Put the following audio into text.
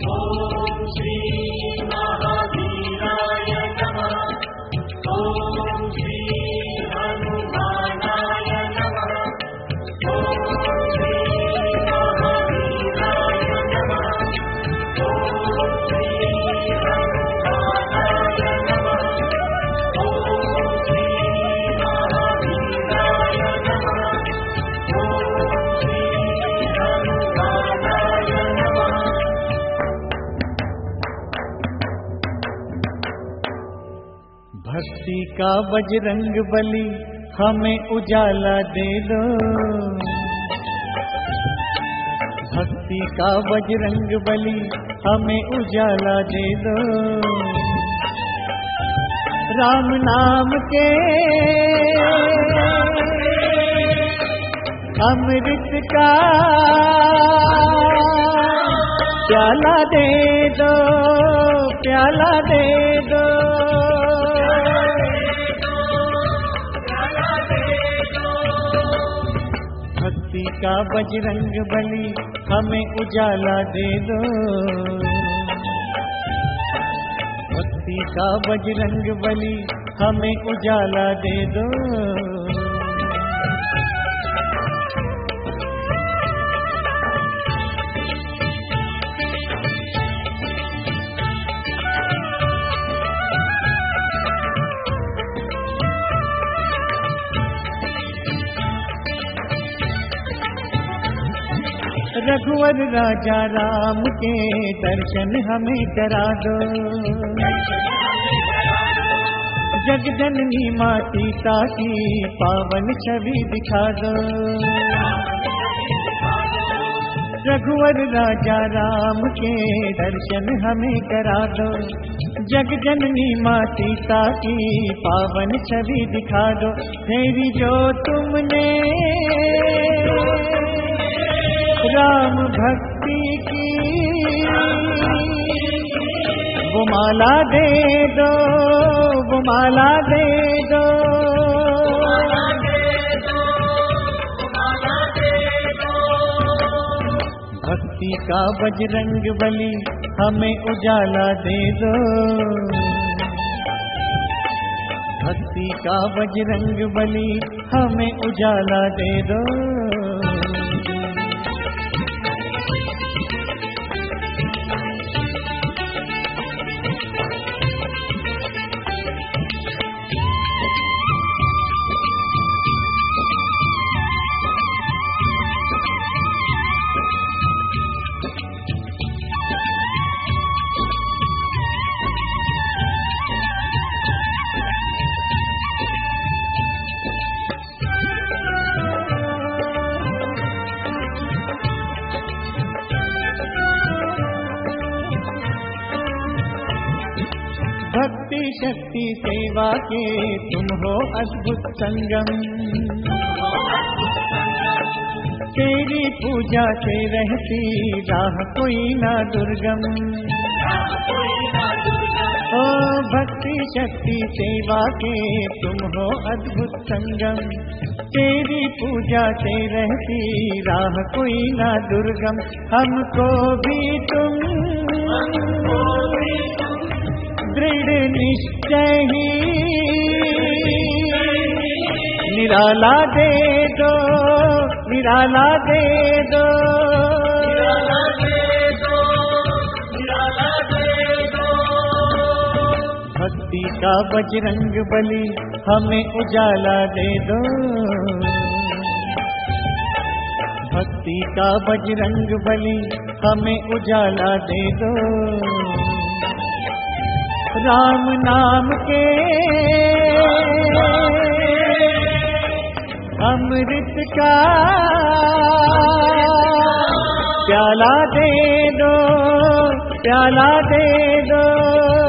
ओम श्री महावीराय नमः। ओम श्री हनुमानाय नमः। ओम श्री महावीराय नमः। ओम श्री हनुमानाय नमः। ओम श्री महावीराय नमः। ओम श्री हनुमानाय नमः। भक्ति का बजरंग बली हमें उजाला दे दो। भक्ति का बजरंग बली हमें उजाला दे दो। राम नाम के अमृत का प्याला दे दो, प्याला दे दो। भक्ति का बजरंग बली हमें उजाला दे दो। भक्ति का बजरंग बली हमें उजाला दे दो। रघुवर राजा राम के दर्शन हमें करा दो। जगजननी माँ सीता की पावन छवि दिखा दो। रघुवर राजा राम के दर्शन हमें करा दो। जगजननी माँ सीता की पावन छवि दिखा दो। तेरी जो तुमने राम भक्ति की वो माला दे दो, वो माला दे दो। भक्ति का बजरंग बली हमें उजाला दे दो। भक्ति का बजरंग बली हमें उजाला दे दो। भक्ति शक्ति सेवा के तुम हो अद्भुत संगम। तेरी पूजा से रहती राह कोई ना दुर्गम। ओ भक्ति शक्ति सेवा के तुम हो अद्भुत संगम। तेरी पूजा से रहती राह कोई ना दुर्गम। हमको भी तुम दृढ़ निश्चय ही निराला दे दो, निराला दे दो। भक्ति का बजरंग बली हमें उजाला दे दो। भक्ति का बजरंग बली हमें उजाला दे दो। राम नाम के अमृत का प्याला दे दो, प्याला दे दो।